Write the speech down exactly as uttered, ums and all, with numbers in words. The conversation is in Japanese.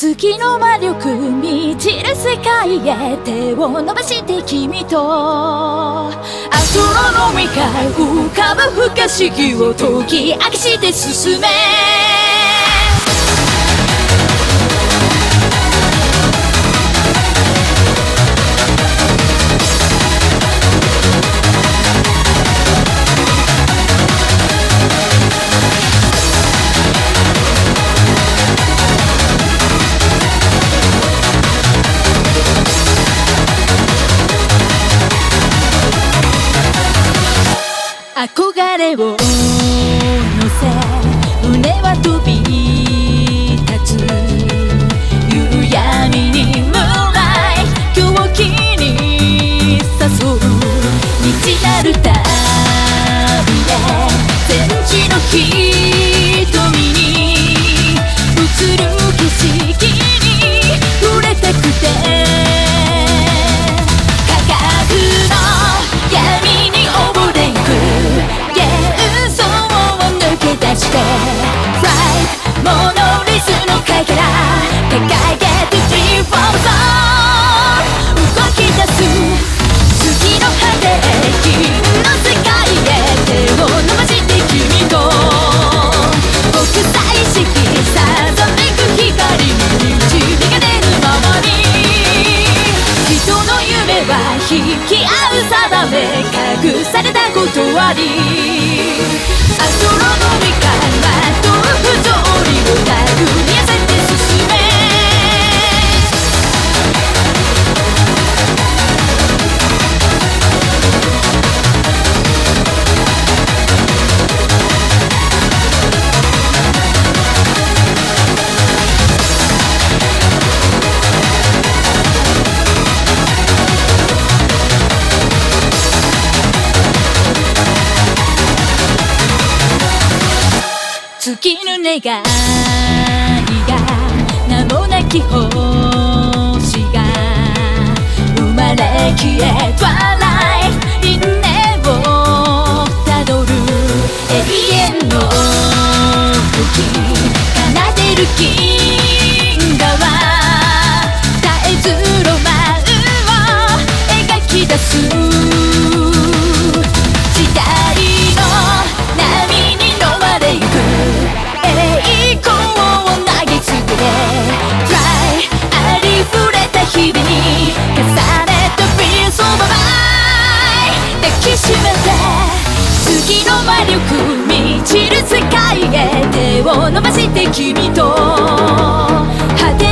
月の魔力満ちる世界へ手を伸ばして君とアストロノミカ浮かぶ不可思議を解き明かして進め憧れを乗せ胸は飛び立つ夕闇にムーンライト狂気に誘う未知なる旅へ戦地の瞳に映る景色に触れたくて価格の闇に溺れゆく出して Fly モノリスの貝から掲げて Dream from Zone 動き出す月の果て銀の世界へ手を伸ばして君と国際意識さざめく光に導かれるままに人の夢は引き合う定め隠されたことありアストロノミカは豆腐通りを手繰り寄せて進め月の願いが名もなき星が生まれ消え Twilight 輪廻をたどる永遠の時奏でる銀河は絶えずロマンを描き出す時代の波に飲まれゆく栄光を投げつけ Try ありふれた日々に重ねた Feels of my mind 抱きしめて月の魔力満ちる世界へ手を伸ばして君と果て